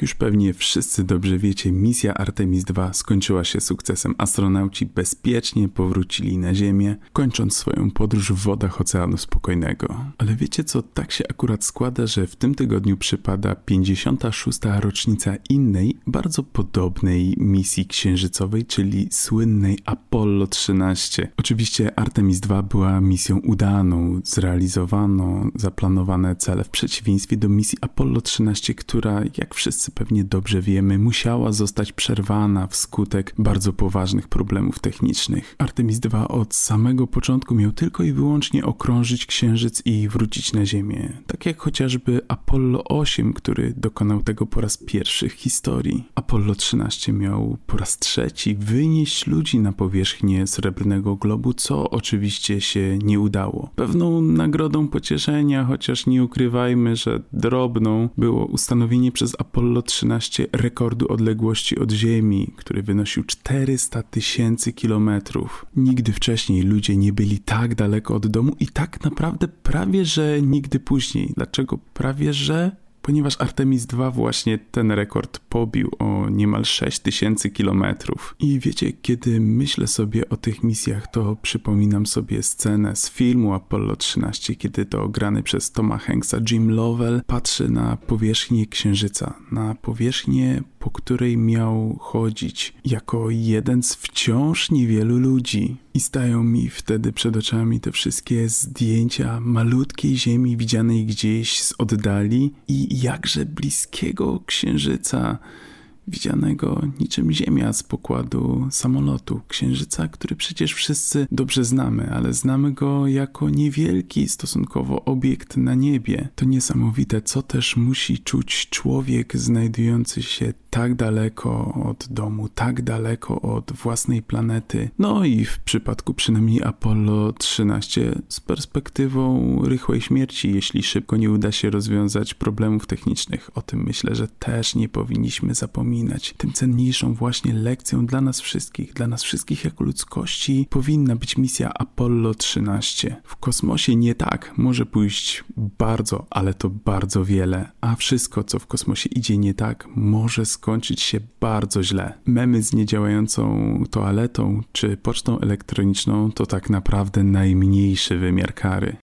Jak już pewnie wszyscy dobrze wiecie, misja Artemis II skończyła się sukcesem. Astronauci bezpiecznie powrócili na Ziemię, kończąc swoją podróż w wodach Oceanu Spokojnego. Ale wiecie co, tak się akurat składa, że w tym tygodniu przypada 56. rocznica innej, bardzo podobnej misji księżycowej, czyli słynnej Apollo 13. Oczywiście Artemis II była misją udaną, zrealizowano zaplanowane cele w przeciwieństwie do misji Apollo 13, która, jak wszyscy pewnie dobrze wiemy, musiała zostać przerwana wskutek bardzo poważnych problemów technicznych. Artemis II od samego początku miał tylko i wyłącznie okrążyć Księżyc i wrócić na Ziemię. Tak jak chociażby Apollo 8, który dokonał tego po raz pierwszy w historii. Apollo 13 miał po raz trzeci wynieść ludzi na powierzchnię Srebrnego Globu, co oczywiście się nie udało. Pewną nagrodą pocieszenia, chociaż nie ukrywajmy, że drobną, było ustanowienie przez Apollo 13 rekordu odległości od Ziemi, który wynosił 400 000 kilometrów. Nigdy wcześniej ludzie nie byli tak daleko od domu i tak naprawdę prawie że nigdy później. Dlaczego prawie że? Ponieważ Artemis II właśnie ten rekord pobił o niemal 6000 kilometrów. I wiecie, kiedy myślę sobie o tych misjach, to przypominam sobie scenę z filmu Apollo 13, kiedy to grany przez Toma Hanksa Jim Lovell patrzy na powierzchnię Księżyca, na powierzchnię, po której miał chodzić jako jeden z wciąż niewielu ludzi. I stają mi wtedy przed oczami te wszystkie zdjęcia malutkiej Ziemi widzianej gdzieś z oddali i jakże bliskiego Księżyca, widzianego niczym Ziemia z pokładu samolotu. Księżyca, który przecież wszyscy dobrze znamy, ale znamy go jako niewielki stosunkowo obiekt na niebie. To niesamowite, co też musi czuć człowiek znajdujący się tak daleko od domu, tak daleko od własnej planety. No i w przypadku przynajmniej Apollo 13 z perspektywą rychłej śmierci, jeśli szybko nie uda się rozwiązać problemów technicznych. O tym myślę, że też nie powinniśmy zapominać. Tym cenniejszą właśnie lekcją dla nas wszystkich jako ludzkości powinna być misja Apollo 13. W kosmosie nie tak może pójść bardzo, ale to bardzo wiele, a wszystko, co w kosmosie idzie nie tak, może skończyć się bardzo źle. Memy z niedziałającą toaletą czy pocztą elektroniczną to tak naprawdę najmniejszy wymiar kary.